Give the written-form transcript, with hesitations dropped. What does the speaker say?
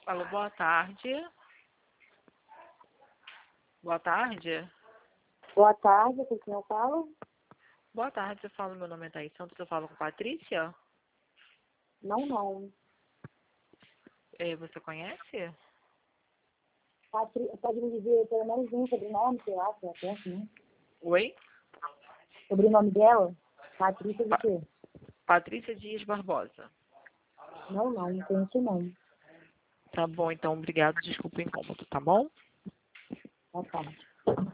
Alô, boa tarde. Boa tarde. Boa tarde, com quem eu falo? Boa tarde, eu falo, meu nome é Thaís Santos, eu falo com Patrícia. Não. Você conhece? Pode me dizer pelo menos um sobrenome, sei lá, se é certo, né? Oi? Sobrenome dela? Patrícia de quê? Patrícia Dias Barbosa. Não conheço não. Tá bom, então, obrigado, desculpa o incômodo, tá bom? Boa tarde.